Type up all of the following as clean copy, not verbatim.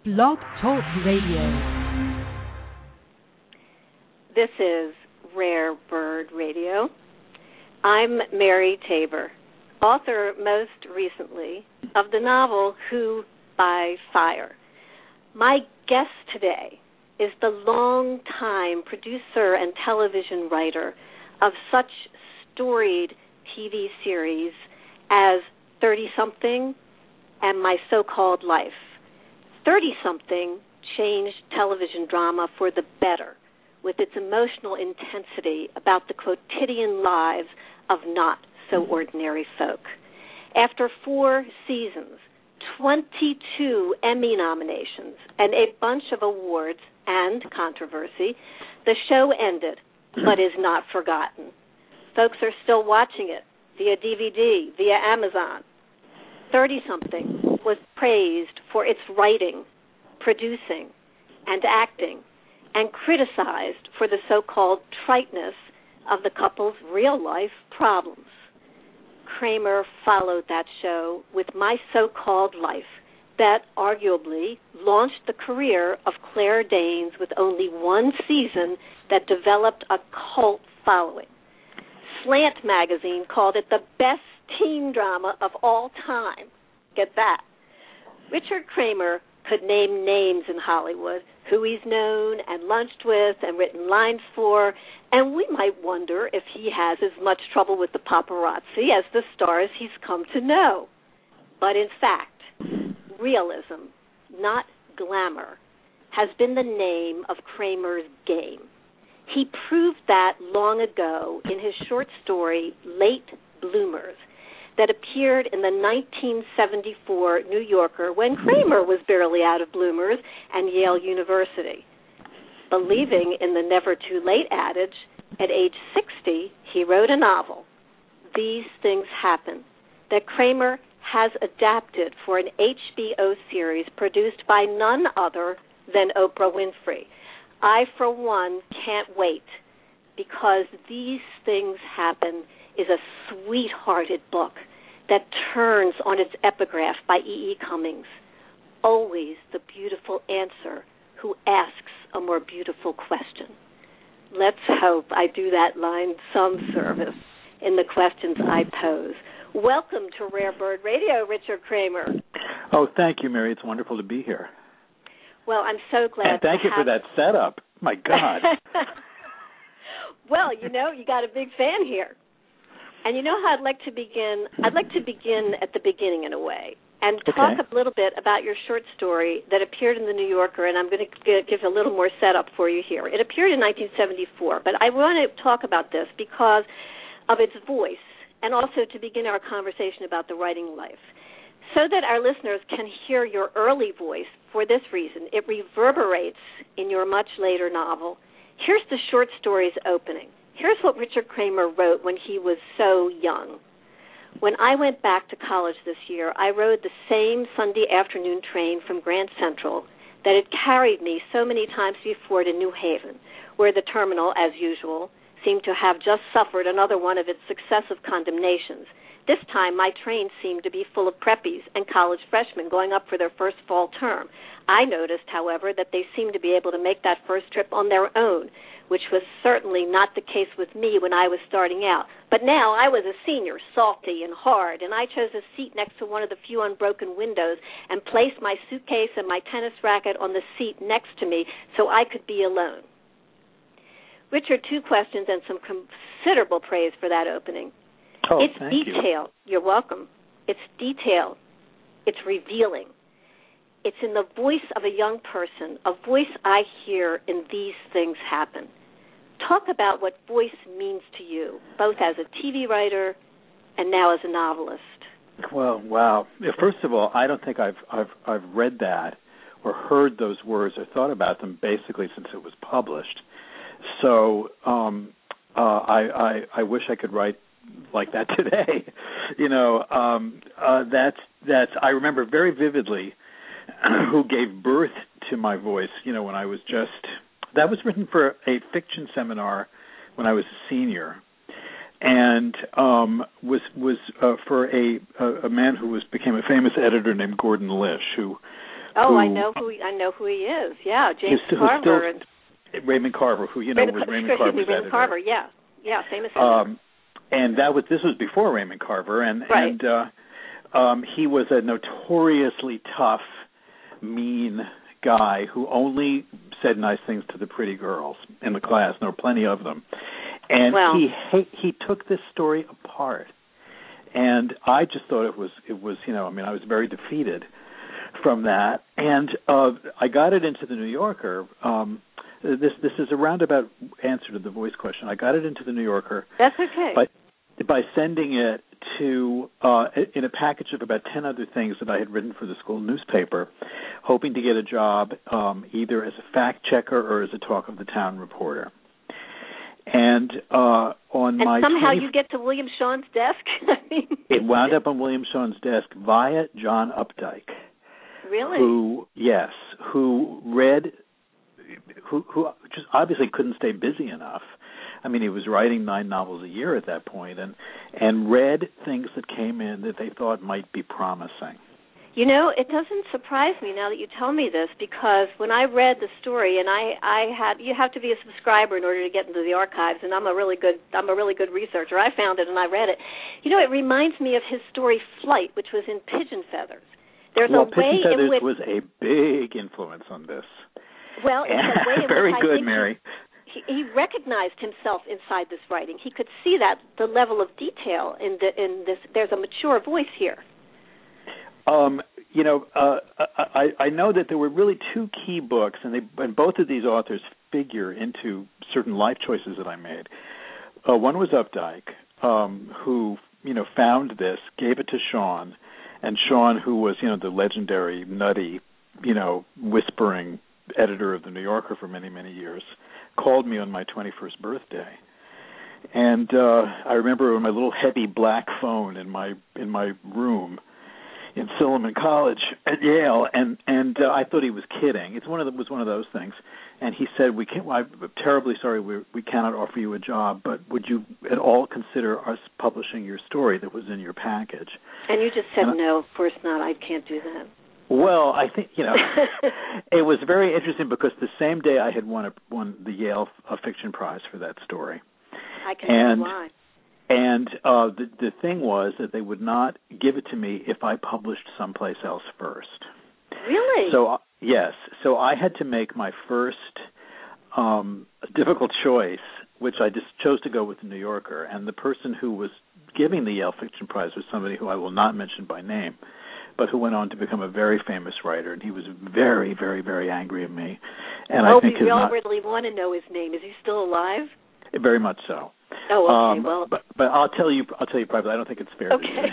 Blog Talk Radio. This is Rare Bird Radio. I'm Mary Tabor, author most recently of the novel Who by Fire. My guest today is the longtime producer and television writer of such storied TV series as 30-something and My So-Called Life. 30-something changed television drama for the better with its emotional intensity about the quotidian lives of not-so-ordinary folk. After 4 seasons, 22 Emmy nominations, and a bunch of awards and controversy, the show ended, but is not forgotten. Folks are still watching it via DVD, via Amazon. 30-something was praised for its writing, producing, and acting, and criticized for the so-called triteness of the couple's real-life problems. Kramer followed that show with My So-Called Life that arguably launched the career of Claire Danes with only 1 season that developed a cult following. Slant magazine called it the best teen drama of all time. Get that. Richard Kramer could name names in Hollywood who he's known and lunched with and written lines for, and we might wonder if he has as much trouble with the paparazzi as the stars he's come to know. But in fact, realism, not glamour, has been the name of Kramer's game. He proved that long ago in his short story, Late Bloomers, that appeared in the 1974 New Yorker when Kramer was barely out of bloomers and Yale University. Believing in the never too late adage, at age 60, he wrote a novel, These Things Happen, that Kramer has adapted for an HBO series produced by none other than Oprah Winfrey. I, for one, can't wait, because These Things Happen is a sweethearted book that turns on its epigraph by E.E. Cummings. Always the beautiful answer who asks a more beautiful question. Let's hope I do that line some service in the questions I pose. Welcome to Rare Bird Radio, Richard Kramer. Oh, thank you, Mary. It's wonderful to be here. Well, I'm so glad. And thank you for that setup. My God. Well, you know, you got a big fan here. And you know how I'd like to begin? I'd like to begin at the beginning in a way and talk a little bit about your short story that appeared in the New Yorker, and I'm going to give a little more setup for you here. It appeared in 1974, but I want to talk about this because of its voice and also to begin our conversation about the writing life. So that our listeners can hear your early voice for this reason, it reverberates in your much later novel. Here's the short story's opening. Here's what Richard Kramer wrote when he was so young. When I went back to college this year, I rode the same Sunday afternoon train from Grand Central that had carried me so many times before to New Haven, where the terminal, as usual, seemed to have just suffered another one of its successive condemnations. This time, my train seemed to be full of preppies and college freshmen going up for their first fall term. I noticed, however, that they seemed to be able to make that first trip on their own, which was certainly not the case with me when I was starting out. But now I was a senior, salty and hard, and I chose a seat next to one of the few unbroken windows and placed my suitcase and my tennis racket on the seat next to me so I could be alone. Richard, 2 questions and some considerable praise for that opening. Oh, it's thank detailed. You're welcome. It's detailed. It's revealing. It's in the voice of a young person, a voice I hear in These Things Happen. Talk about what voice means to you, both as a TV writer and now as a novelist. Well, wow. First of all, I don't think I've read that or heard those words or thought about them basically since it was published. So I wish I could write like that today. You know, that's I remember very vividly who gave birth to my voice, you know, when I was that was written for a fiction seminar when I was a senior, and was for a man who became a famous editor named Gordon Lish, who Oh, I know who he is. Yeah, James Carver and Raymond Carver, who was Raymond Carver's editor. Raymond Carver, yeah, famous editor. And this was before Raymond Carver, and he was a notoriously tough, mean guy who only said nice things to the pretty girls in the class. There were plenty of them, and he took this story apart. And I just thought it was I was very defeated from that, and I got it into the New Yorker. This is a roundabout answer to the voice question. I got it into the New Yorker. That's okay. By sending it to in a package of about 10 other things that I had written for the school newspaper, hoping to get a job either as a fact checker or as a talk of the town reporter. And somehow you get to William Shawn's desk. It wound up on William Shawn's desk via John Updike. Really? Who just obviously couldn't stay busy enough. I mean, he was writing 9 novels a year at that point, and read things that came in that they thought might be promising. You know, it doesn't surprise me now that you tell me this, because when I read the story, and you have to be a subscriber in order to get into the archives, and I'm a really good researcher. I found it and I read it. You know, it reminds me of his story Flight, which was in Pigeon Feathers. Pigeon Feathers was a big influence on this. Well, it's a way in very which good, Mary. He recognized himself inside this writing. He could see that the level of detail in this. There's a mature voice here. I know that there were really 2 key books, and both of these authors figure into certain life choices that I made. One was Updike, who found this, gave it to Shawn, and Shawn, who was the legendary nutty, whispering editor of the New Yorker for many, many years, called me on my 21st birthday. And I remember on my little heavy black phone in my room in Silliman College at Yale, and I thought he was kidding. It was one of those things. And he said, I'm terribly sorry, we cannot offer you a job, but would you at all consider us publishing your story that was in your package? And you just said, no, of course not, I can't do that. Well, I think, it was very interesting because the same day I had won the Yale Fiction Prize for that story. I can see why. And the thing was that they would not give it to me if I published someplace else first. Really? So, yes. So I had to make my first difficult choice, which I just chose to go with the New Yorker. And the person who was giving the Yale Fiction Prize was somebody who I will not mention by name, but who went on to become a very famous writer, and he was very, very, very angry at me. And I think we all really want to know his name. Is he still alive? Very much so. Oh, okay. Well, but I'll tell you privately. I don't think it's fair. Okay.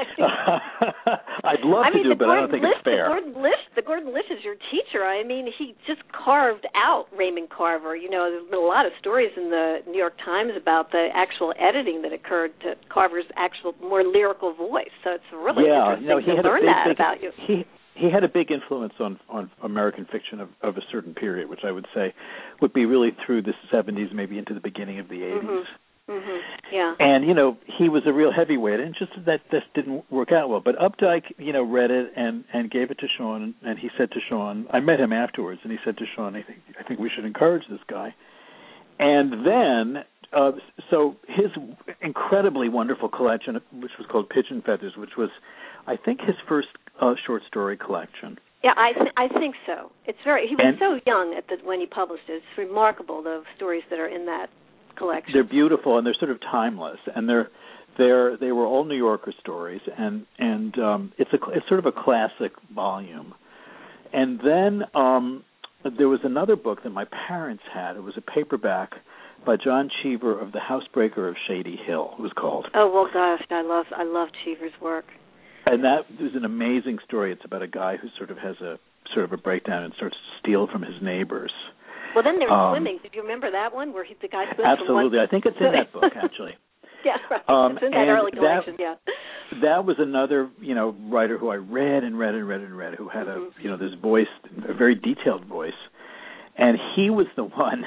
I'd love to do it, but I don't think it's fair. The Gordon Lish is your teacher. I mean, he just carved out Raymond Carver. There's been a lot of stories in the New York Times about the actual editing that occurred to Carver's actual more lyrical voice. So it's really interesting to learn that about you. He had a big influence on American fiction of a certain period, which I would say would be really through the 70s, maybe into the beginning of the 80s. Mm-hmm. Mm-hmm. Yeah. And, he was a real heavyweight, and just that this didn't work out well. But Updike, read it and gave it to Shawn, and he said to Shawn, I met him afterwards, and he said to Shawn, I think we should encourage this guy. And then, so his incredibly wonderful collection, which was called Pigeon Feathers, which was, I think, his first short story collection. Yeah, I think so. He was so young when he published it. It's remarkable, the stories that are in that collection. They're beautiful, and they're sort of timeless, and they were all New Yorker stories, and it's sort of a classic volume. And then there was another book that my parents had. It was a paperback by John Cheever of The Housebreaker of Shady Hill, it was called. Oh, well, gosh, I love Cheever's work. And that was an amazing story. It's about a guy who sort of has a breakdown and starts to steal from his neighbors. Well, then there was Swimming. Did you remember that one where the guy swims Absolutely. from one... I think it's in that book, actually. Yeah, right. It's in that early collection, yeah. That was another, writer who I read and read and read and read, who had this voice, a very detailed voice. And he was the one,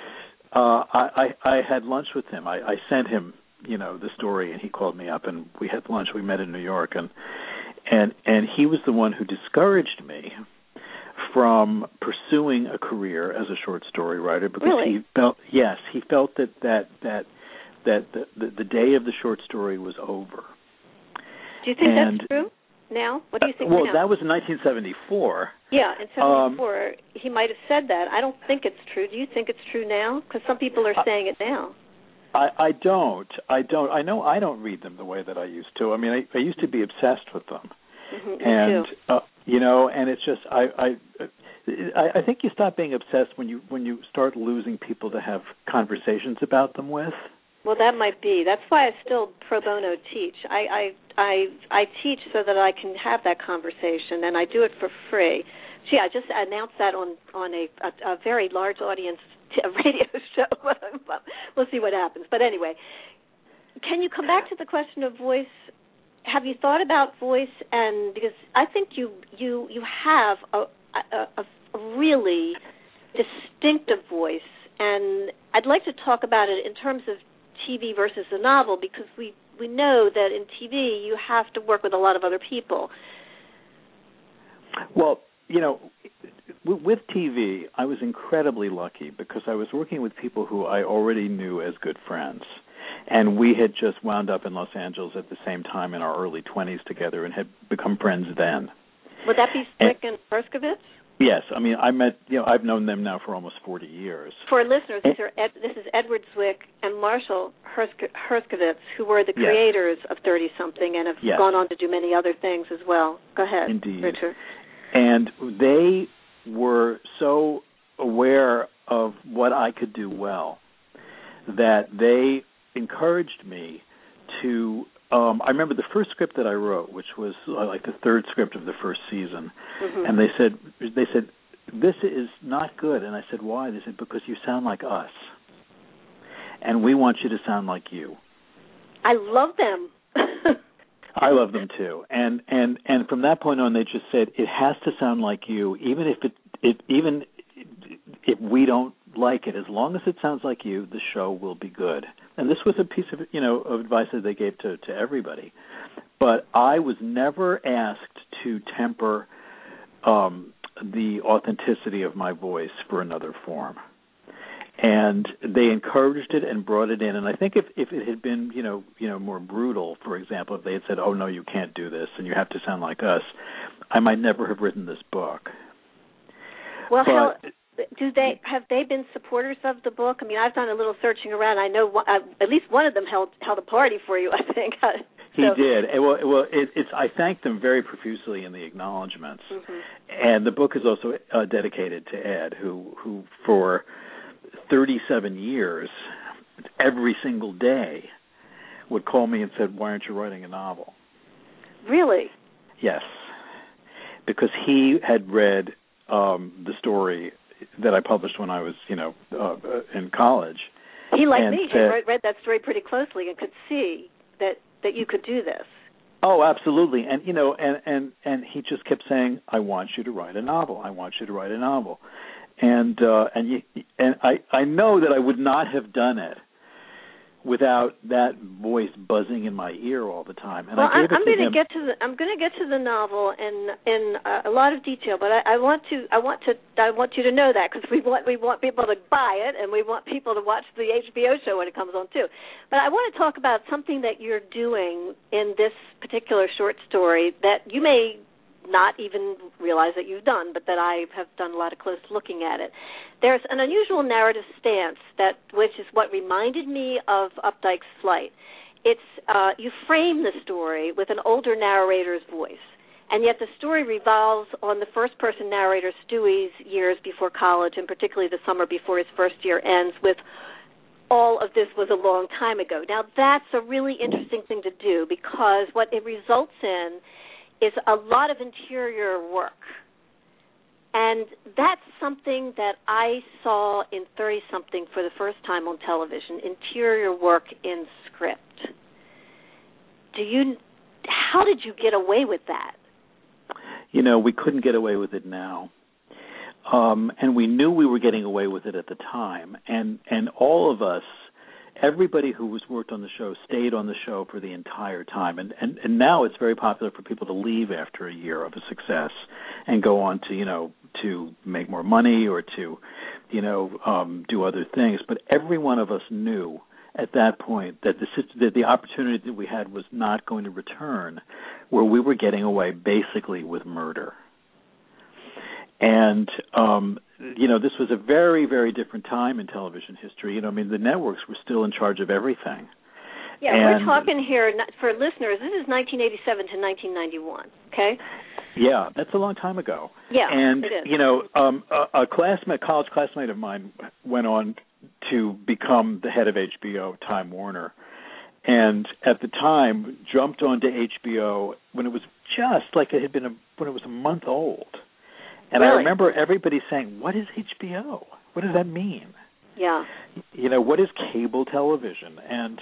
I had lunch with him. I sent him, the story, and he called me up, and we had lunch. We met in New York, and he was the one who discouraged me from pursuing a career as a short story writer because Really? he felt that the day of the short story was over. Do you think that's true now? What do you think now? Well, that was in 1974. Yeah, in 74, he might have said that. I don't think it's true. Do you think it's true now? Because some people are saying it now. I don't. I know I don't read them the way that I used to. I mean, I used to be obsessed with them. Mm-hmm, and me too. And it's just I think you stop being obsessed when you start losing people to have conversations about them with. Well, that might be. That's why I still pro bono teach. I teach so that I can have that conversation, and I do it for free. Gee, I just announced that on a very large audience radio show. We'll see what happens. But anyway, can you come back to the question of voice? Have you thought about voice? And because I think you have a really distinctive voice, and I'd like to talk about it in terms of TV versus the novel, because we know that in TV you have to work with a lot of other people. Well, with TV, I was incredibly lucky because I was working with people who I already knew as good friends. And we had just wound up in Los Angeles at the same time in our early 20s together and had become friends then. Would that be Zwick and Herskovits? Yes. I mean, I've known them now for almost 40 years. For listeners, this is Edward Zwick and Marshall Herskovits, who were the creators of 30-something and have gone on to do many other things as well. Go ahead, Indeed. Richard. And they were so aware of what I could do well that they encouraged me to I remember the first script that I wrote, which was like the third script of the first season, and they said this is not good. And I said, why? They said, because you sound like us, and we want you to sound like you. I love them. I love them too, and from that point on, they just said it has to sound like you, even if we don't like it. As long as it sounds like you, the show will be good. And this was a piece of of advice that they gave to everybody. But I was never asked to temper the authenticity of my voice for another form. And they encouraged it and brought it in. And I think if it had been, more brutal, for example, if they had said, "Oh no, you can't do this, and you have to sound like us," I might never have written this book. Well, have they been supporters of the book? I mean, I've done a little searching around. I know at least one of them held a party for you, I think. He did. Well, I thanked them very profusely in the acknowledgments. And the book is also dedicated to Ed, who for 37 years, every single day, would call me and said, "Why aren't you writing a novel?" Really? Yes, because he had read the story that I published when I was, in college. He, like me, had read that story pretty closely and could see that you could do this. Oh, absolutely. And and he just kept saying, "I want you to write a novel. I want you to write a novel." And I know that I would not have done it without that voice buzzing in my ear all the time. And well, I'm going to get to the novel in a lot of detail, but I want you to know that, because we want people to buy it, and we want people to watch the HBO show when it comes on too. But I want to talk about something that you're doing in this particular short story that you may not even realize that you've done, but that I have done a lot of close looking at it. There's an unusual narrative stance which is what reminded me of Updike's Flight. It's you frame the story with an older narrator's voice, and yet the story revolves on the first-person narrator Stewie's years before college, and particularly the summer before his first year ends with all of this was a long time ago. Now, that's a really interesting thing to do, because what it results in is a lot of interior work. And that's something that I saw in 30-something for the first time on television, interior work in script. How did you get away with that? We couldn't get away with it now. And we knew we were getting away with it at the time. And all of us, everybody who was worked on the show stayed on the show for the entire time. And now it's very popular for people to leave after a year of a success and go on to, to make more money or to, do other things. But every one of us knew at that point that the opportunity that we had was not going to return, where we were getting away basically with murder. And, this was a very, very different time in television history. The networks were still in charge of everything. Yeah, we're talking here, for listeners, this is 1987 to 1991, okay? Yeah, that's a long time ago. Yeah, and, it is. A college classmate of mine went on to become the head of HBO, Time Warner, and at the time jumped onto HBO when it was just like it had been when it was a month old. And really? I remember everybody saying, "What is HBO? What does that mean?" Yeah. What is cable television?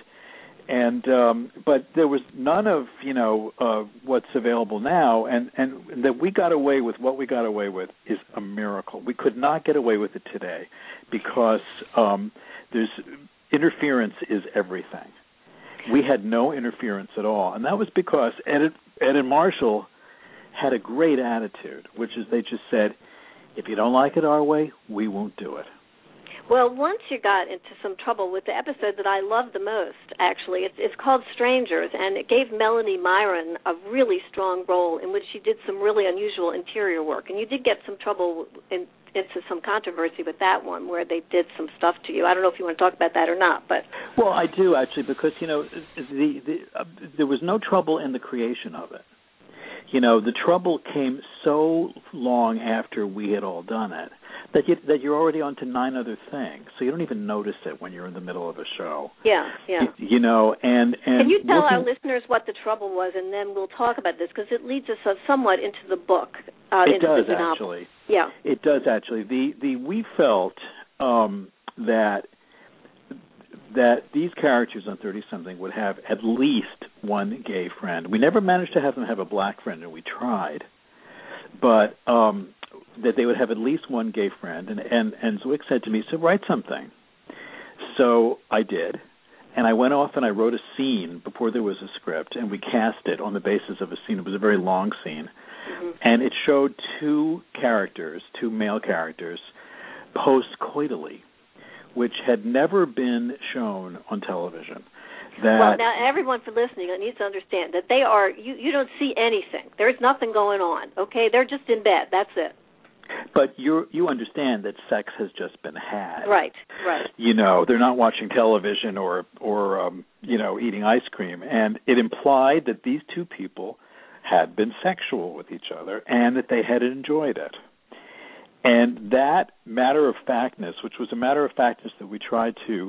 But there was none of what's available now, and that we got away with what we got away with is a miracle. We could not get away with it today because there's interference is everything. We had no interference at all, and that was because Ed and Marshall had a great attitude, which is they just said, if you don't like it our way, we won't do it. Well, once you got into some trouble with the episode that I loved the most, actually, it's called Strangers, and it gave Melanie Myron a really strong role in which she did some really unusual interior work. And you did get some trouble into some controversy with that one where they did some stuff to you. I don't know if you want to talk about that or not, but... Well, I do, actually, because, there was no trouble in the creation of it. The trouble came so long after we had all done it that you're already on to 9 other things, so you don't even notice it when you're in the middle of a show. Yeah. And can you tell our listeners what the trouble was, and then we'll talk about this, because it leads us somewhat into the book. It does, actually. Yeah. It does, actually. We felt that these characters on 30-something would have at least one gay friend. We never managed to have them have a black friend, and we tried. But that they would have at least one gay friend. And Zwick said to me, so write something. So I did. And I went off and I wrote a scene before there was a script, and we cast it on the basis of a scene. It was a very long scene. Mm-hmm. And it showed 2 male characters, post-coitally, which had never been shown on television. Well, now everyone for listening needs to understand that they are, you don't see anything. There's nothing going on, okay? They're just in bed. That's it. But you understand that sex has just been had. Right. They're not watching television or eating ice cream. And it implied that these 2 people had been sexual with each other and that they had enjoyed it. And that matter-of-factness, which was a matter-of-factness that we tried to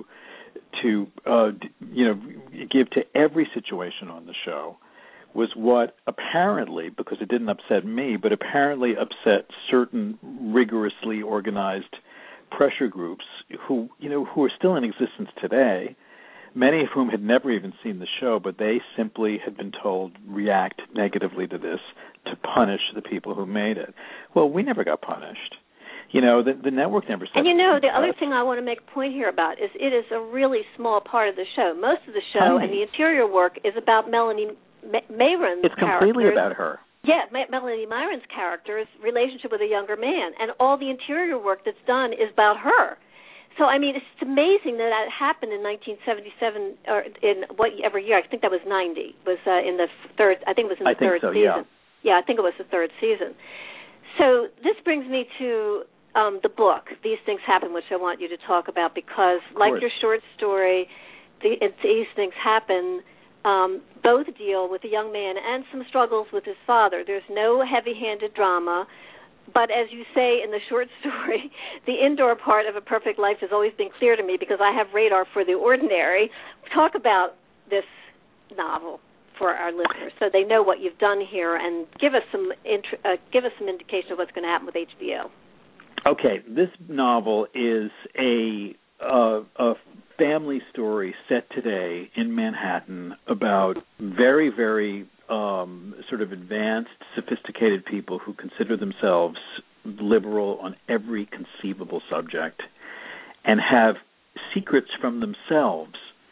give to every situation on the show, was what apparently, because it didn't upset me, but apparently upset certain rigorously organized pressure groups who are still in existence today, many of whom had never even seen the show, but they simply had been told, react negatively to this to punish the people who made it. Well, we never got punished. The network never said. And the other thing I want to make a point here about is it is a really small part of the show. Most of the show and the interior work is about Melanie Myron's It's completely about her. Yeah, Melanie Myron's character's relationship with a younger man, and all the interior work that's done is about her. So, it's amazing that happened in 1977, or in whatever year. I think that was 90. Was in the third. I think it was in the third season. Yeah, I think it was the 3rd season. So this brings me to the book, These Things Happen, which I want you to talk about, because like your short story, These Things Happen, both deal with a young man and some struggles with his father. There's no heavy-handed drama, but as you say in the short story, the indoor part of A Perfect Life has always been clear to me because I have radar for the ordinary. Talk about this novel for our listeners so they know what you've done here, and give us some indication of what's going to happen with HBO. Okay, this novel is a family story set today in Manhattan about very, very sort of advanced, sophisticated people who consider themselves liberal on every conceivable subject and have secrets from themselves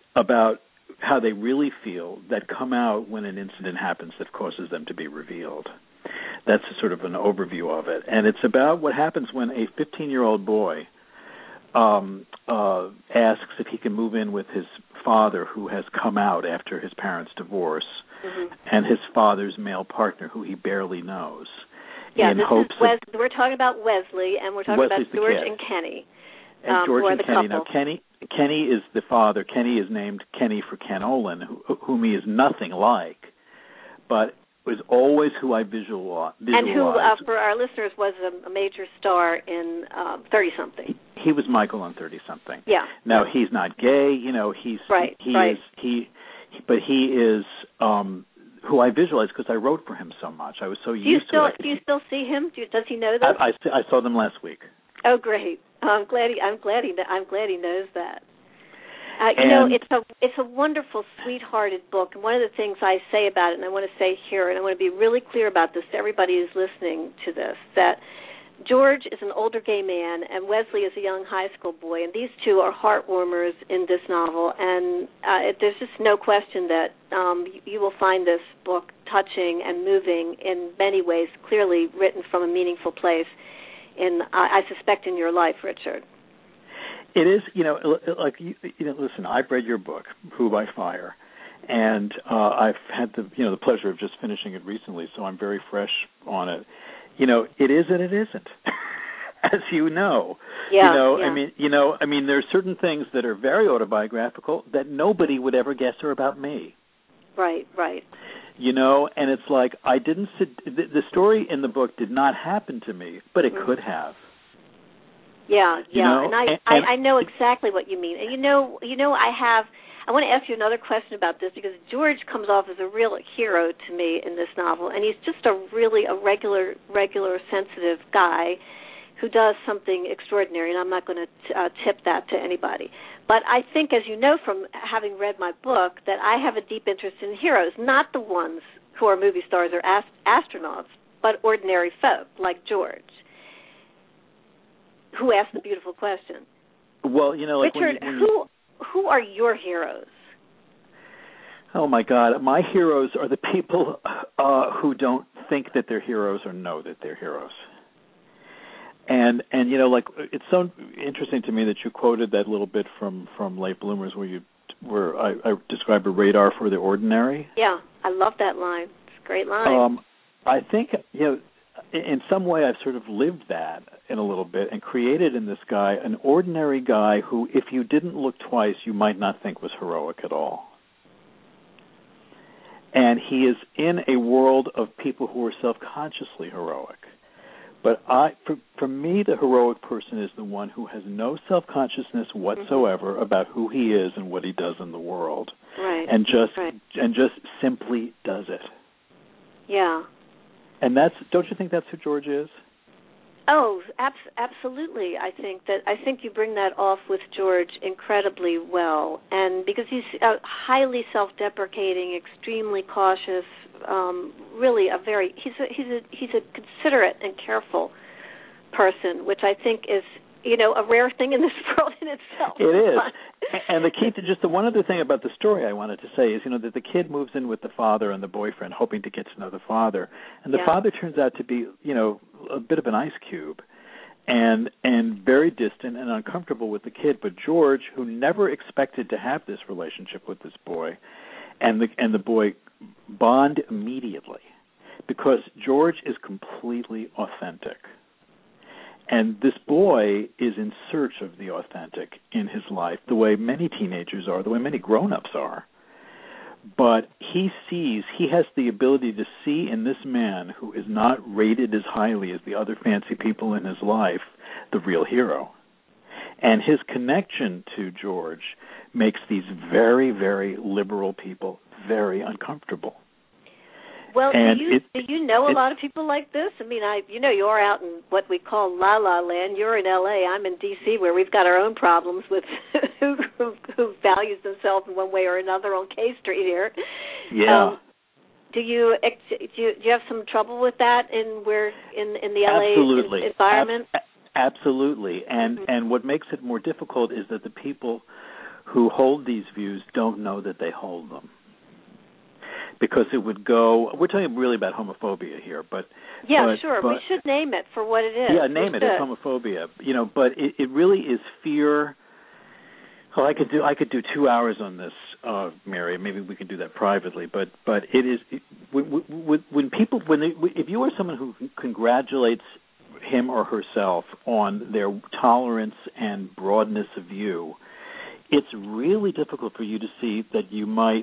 about how they really feel that come out when an incident happens that causes them to be revealed. That's sort of an overview of it. And it's about what happens when a 15-year-old boy asks if he can move in with his father, who has come out after his parents' divorce, and his father's male partner, who he barely knows. Yeah, we're talking about Wesley, and we're talking about George and Kenny. And George and Kenny. Couple. Now, Kenny is the father. Kenny is named Kenny for Ken Olin, whom he is nothing like, but was always who I visualized. And who, for our listeners, was a major star in 30-something. He was Michael on 30-something. Yeah. Now, he's not gay. He's right. But he is who I visualize because I wrote for him so much. I was so used to it. Do you still see him? Does he know that? I saw them last week. Oh, great! I'm glad he knows that. It's a wonderful, sweethearted book, and one of the things I say about it, and I want to say here, and I want to be really clear about this to everybody who's listening to this, that George is an older gay man, and Wesley is a young high school boy, and these two are heartwarmers in this novel, and there's just no question that you will find this book touching and moving in many ways, clearly written from a meaningful place, I suspect, in your life, Richard. It is, listen, I've read your book, Who by Fire, and I've had the pleasure of just finishing it recently, so I'm very fresh on it. It is and it isn't, as you know. Yeah. I mean, there are certain things that are very autobiographical that nobody would ever guess are about me. Right. And it's like I didn't sit. The story in the book did not happen to me, but it could have. Yeah. And I know exactly what you mean. And I want to ask you another question about this because George comes off as a real hero to me in this novel, and he's just a regular, sensitive guy who does something extraordinary, and I'm not going to tip that to anybody. But I think, as you know from having read my book, that I have a deep interest in heroes, not the ones who are movie stars or astronauts, but ordinary folk like George, who asked the beautiful question. Well, Richard, who are your heroes? Oh my God, my heroes are the people who don't think that they're heroes or know that they're heroes. And it's so interesting to me that you quoted that little bit from Late Bloomers where I described a radar for the ordinary. Yeah, I love that line. It's a great line. I think in some way I've sort of lived that in a little bit and created in this guy an ordinary guy who, if you didn't look twice, you might not think was heroic at all. And he is in a world of people who are self-consciously heroic. But for me, the heroic person is the one who has no self-consciousness whatsoever about who he is and what he does in the world, and just simply does it. Yeah. And don't you think that's who George is? Oh, absolutely. I think you bring that off with George incredibly well, and because he's highly self-deprecating, extremely cautious. Really he's a considerate and careful person, which I think is a rare thing in this world in itself. It is. And the key to just the one other thing about the story I wanted to say is that the kid moves in with the father and the boyfriend, hoping to get to know the father, and the father turns out to be a bit of an ice cube, and very distant and uncomfortable with the kid. But George, who never expected to have this relationship with this boy, and the boy bond immediately, because George is completely authentic. And this boy is in search of the authentic in his life, the way many teenagers are, the way many grown-ups are. But he has the ability to see in this man, who is not rated as highly as the other fancy people in his life, the real hero. And his connection to George makes these very, very liberal people very uncomfortable. Well, do you know a lot of people like this? I mean, you're out in what we call La La Land. You're in L.A. I'm in D.C., where we've got our own problems with who values themselves in one way or another on K Street here. Yeah. Do you have some trouble with that in the L.A. Absolutely. Environment? Absolutely. And what makes it more difficult is that the people who hold these views don't know that they hold them. Because it would go, we're talking really about homophobia here, but... Yeah, sure, we should name it for what it is. Yeah, name it, it's homophobia. But it really is fear. Well, I could do 2 hours on this, Mary. Maybe we can do that privately. But it is if you are someone who congratulates him or herself on their tolerance and broadness of view, it's really difficult for you to see that you might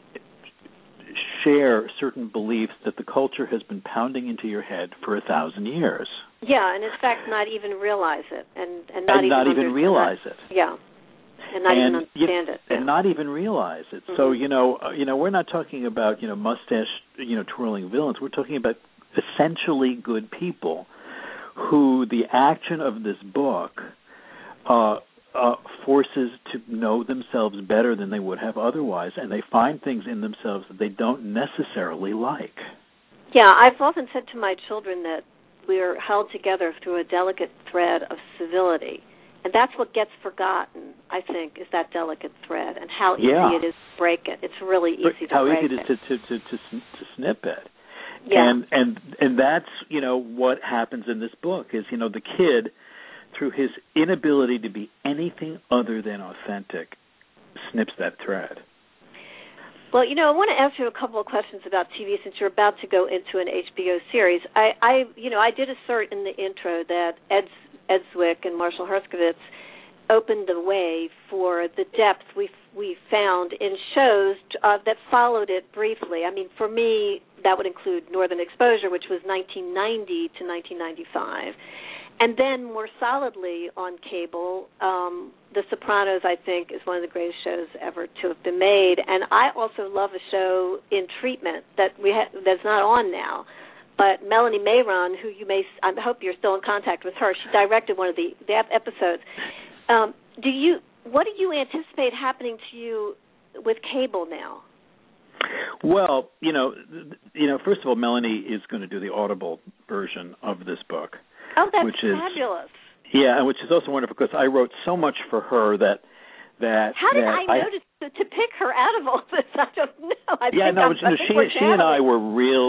share certain beliefs that the culture has been pounding into your head for 1,000 years. Yeah, and in fact, not even realize it, and not even realize it. Yeah. And not even understand it. And not even realize it. Mm-hmm. So, we're not talking about, mustache, twirling villains. We're talking about essentially good people who the action of this book forces to know themselves better than they would have otherwise, and they find things in themselves that they don't necessarily like. Yeah, I've often said to my children that we're held together through a delicate thread of civility. And that's what gets forgotten, I think, is that delicate thread and how easy it is to break it. It's really easy to break it. How easy it is to snip it. Yeah. And that's, what happens in this book is, the kid, through his inability to be anything other than authentic, snips that thread. Well, I want to ask you a couple of questions about TV since you're about to go into an HBO series. I did assert in the intro that Ed Zwick and Marshall Herskovitz opened the way for the depth we found in shows that followed it briefly. I mean, for me, that would include Northern Exposure, which was 1990 to 1995. And then more solidly on cable, The Sopranos, I think, is one of the greatest shows ever to have been made. And I also love a show in treatment that's not on now. But Melanie Mayron, who I hope you're still in contact with her, she directed one of the episodes. What do you anticipate happening to you with cable now? Well, first of all, Melanie is going to do the Audible version of this book. Oh, that's fabulous. Yeah, and which is also wonderful because I wrote so much for her that how did I notice to pick her out of all this? I don't know. She and I were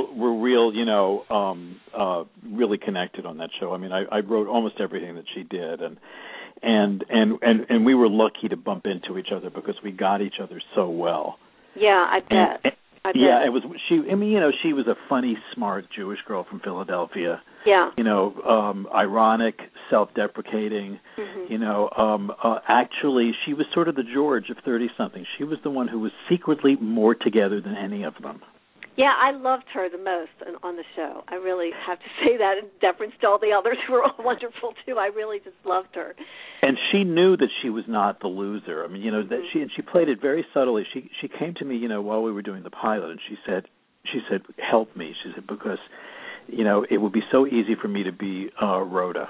really connected on that show. I mean, I wrote almost everything that she did, and we were lucky to bump into each other because we got each other so well. Yeah, I bet. Yeah, it was she. I mean, she was a funny, smart Jewish girl from Philadelphia. Yeah. Ironic, self-deprecating. Mm-hmm. Actually, she was sort of the George of 30-something. She was the one who was secretly more together than any of them. Yeah, I loved her the most on the show. I really have to say that in deference to all the others who were all wonderful too. I really just loved her. And she knew that she was not the loser. I mean, that she played it very subtly. She came to me, while we were doing the pilot, and she said, "Help me." She said, because, it would be so easy for me to be Rhoda.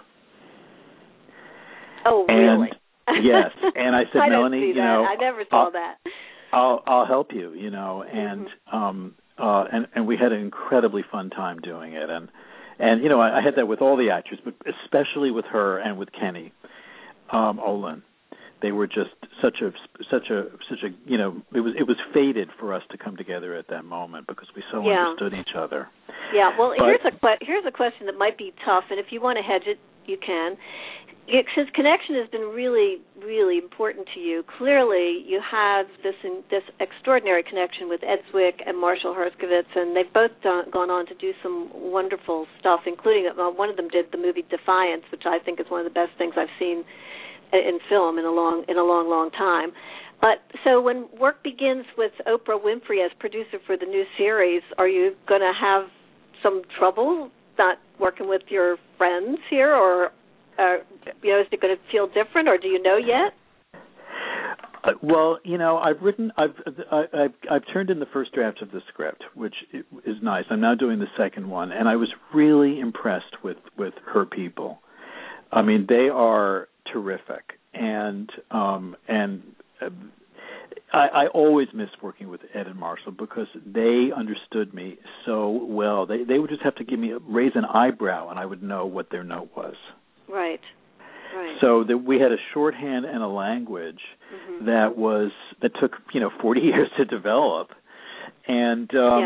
Oh, really? Yes. And I said, Melanie, I never saw that. I'll help you, and and we had an incredibly fun time doing it, and I had that with all the actors, but especially with her and with Kenny Olin. They were just such a it was fated for us to come together at that moment because we so understood each other. Yeah, well, here's a question that might be tough, and if you want to hedge it, you can. Since connection has been really, really important to you, clearly you have this extraordinary connection with Ed Zwick and Marshall Herskovitz, and they've both gone on to do some wonderful stuff, including one of them did the movie Defiance, which I think is one of the best things I've seen in film in a long time. But so when work begins with Oprah Winfrey as producer for the new series, are you going to have some trouble not working with your friends here, or is it going to feel different, or do you know yet? Well, I've turned in the first draft of the script, which is nice. I'm now doing the second one, and I was really impressed with her people. I mean, they are terrific, and I always miss working with Ed and Marshall because they understood me so well. They would just have to raise an eyebrow, and I would know what their note was. Right. So that we had a shorthand and a language that took 40 years to develop, and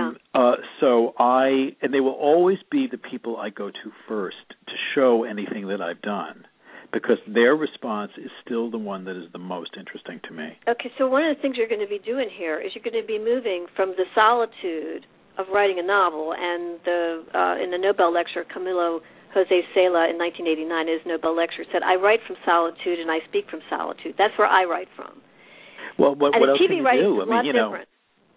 and they will always be the people I go to first to show anything that I've done, because their response is still the one that is the most interesting to me. Okay, so one of the things you're going to be doing here is you're going to be moving from the solitude of writing a novel, and in the Nobel lecture, Camilo Jose Cela in 1989, his Nobel lecture said, "I write from solitude and I speak from solitude." That's where I write from. Well, what else TV can you writing do? is a lot different.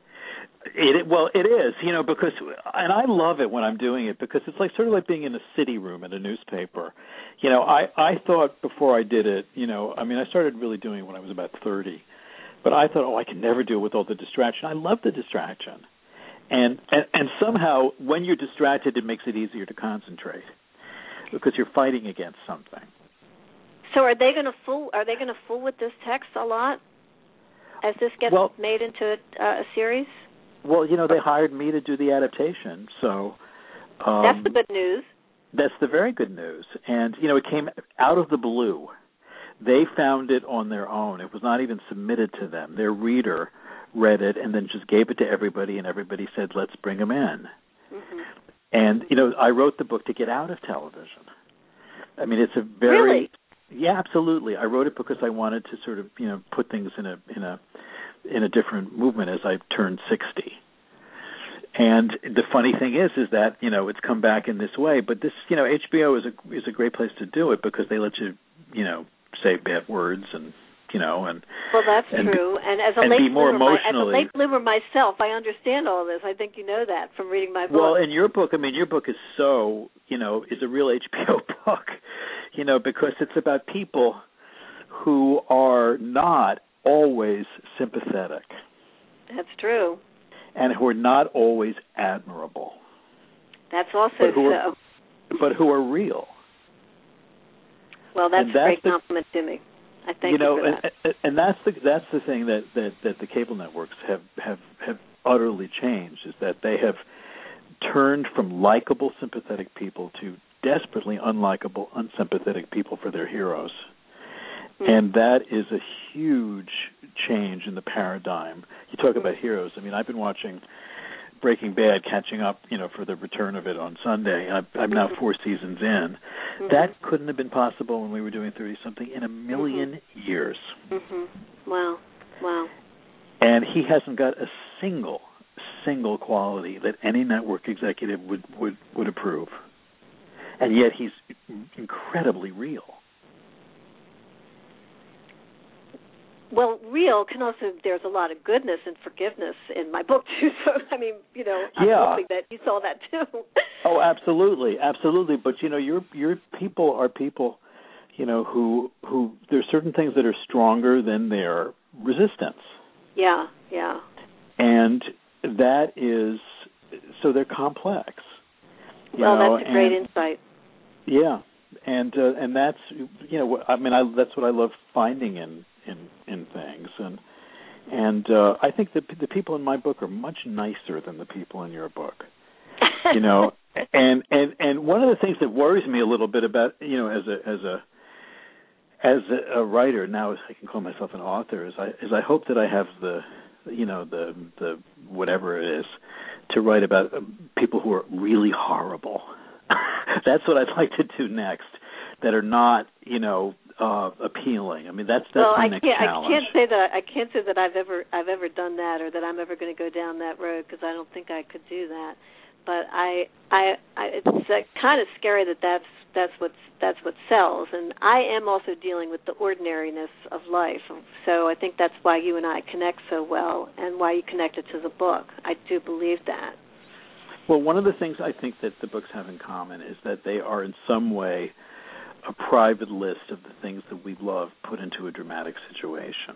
It is, because, and I love it when I'm doing it, because it's sort of like being in a city room at a newspaper. I thought before I did it, I started really doing it when I was about 30, but I thought, I can never do it with all the distraction. I love the distraction. And somehow when you're distracted, it makes it easier to concentrate, because you're fighting against something. So are they going to fool with this text a lot as this gets made into a series? Well, they hired me to do the adaptation, so that's the good news. That's the very good news. And it came out of the blue. They found it on their own. It was not even submitted to them. Their reader read it and then just gave it to everybody, and everybody said, "Let's bring him in." Mm-hmm. And I wrote the book to get out of television. It's a very really? Yeah, absolutely. I wrote it because I wanted to sort of put things in a different movement as I turned 60. And the funny thing is that it's come back in this way. But this HBO is a great place to do it, because they let you say bad words and. Well, that's true. And as a late bloomer myself, I understand all this. I think you know that from reading my book. Well, in your book, your book is so, is a real HBO book, because it's about people who are not always sympathetic. That's true. And who are not always admirable. That's also so. But who are real. Well, that's a great compliment to me. I thank you for that. And that's the thing that the cable networks have utterly changed, is that they have turned from likable, sympathetic people to desperately unlikable, unsympathetic people for their heroes. Mm-hmm. And that is a huge change in the paradigm. You talk about heroes. I've been watching Breaking Bad, catching up, for the return of it on Sunday. I'm now 4 seasons in. Mm-hmm. That couldn't have been possible when we were doing 30-something in a million years. Mm-hmm. Wow. And he hasn't got a single quality that any network executive would approve. And yet he's incredibly real. Well, real can also, there's a lot of goodness and forgiveness in my book, too. So, I'm hoping that you saw that, too. Oh, absolutely. But, your people are people, who there's certain things that are stronger than their resistance. Yeah. And that is, so they're complex. Well, that's a great insight. Yeah. And that's, that's what I love finding in things, and I think that the people in my book are much nicer than the people in your book, and one of the things that worries me a little bit about as a writer, now I can call myself an author, is I hope that I have the whatever it is to write about people who are really horrible. That's what I'd like to do next, that are not appealing. That's my next challenge. I can't say that I've ever done that, or that I'm ever going to go down that road, because I don't think I could do that. But it's kind of scary that's what sells. And I am also dealing with the ordinariness of life. So I think that's why you and I connect so well, and why you connected to the book. I do believe that. Well, one of the things I think that the books have in common is that they are in some way a private list of the things that we love put into a dramatic situation.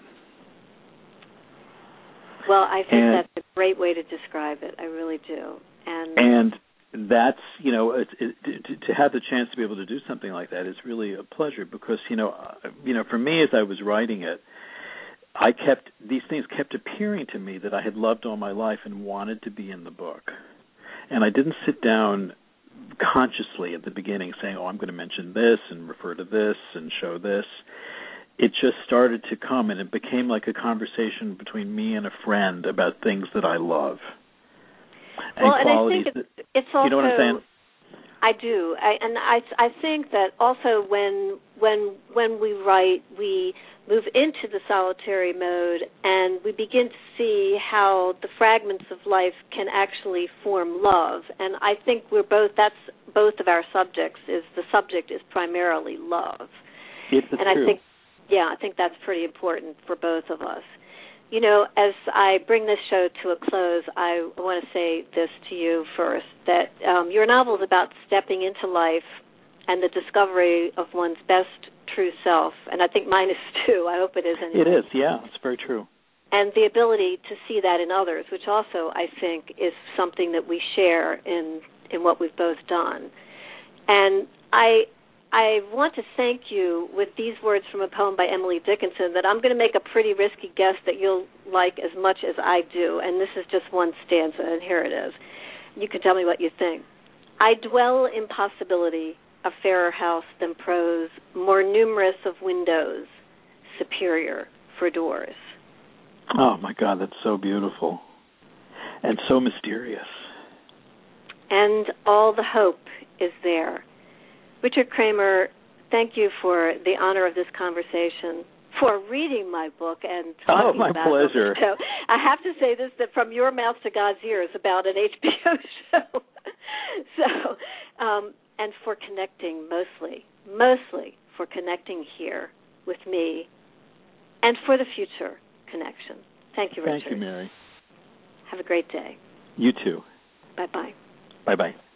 Well, I think that's a great way to describe it. I really do. And that's, to have the chance to be able to do something like that is really a pleasure, because, for me, as I was writing it, these things kept appearing to me that I had loved all my life and wanted to be in the book. And I didn't sit down consciously at the beginning saying, oh, I'm going to mention this and refer to this and show this. It just started to come, and it became like a conversation between me and a friend about things that I love. Well, and I think it's also... You know what I'm saying? I do. I think that also when we write, we move into the solitary mode, and we begin to see how the fragments of life can actually form love. And I think that's both of our subjects. The subject is primarily love. It's true. I think that's pretty important for both of us. You know, as I bring this show to a close, I want to say this to you first, that your novel is about stepping into life and the discovery of one's best true self, and I think mine is too. I hope it is. Anyway. It is, yeah, it's very true. And the ability to see that in others, which also I think is something that we share in what we've both done. And I want to thank you with these words from a poem by Emily Dickinson that I'm going to make a pretty risky guess that you'll like as much as I do, and this is just one stanza, and here it is. You can tell me what you think. I dwell in possibility, a fairer house than prose, more numerous of windows, superior for doors. Oh, my God, that's so beautiful and so mysterious. And all the hope is there. Richard Kramer, thank you for the honor of this conversation, for reading my book and talking about it. Oh, my pleasure. So I have to say this, that from your mouth to God's ears about an HBO show. And for connecting mostly for connecting here with me and for the future connection. Thank you, Richard. Thank you, Mary. Have a great day. You too. Bye-bye. Bye-bye.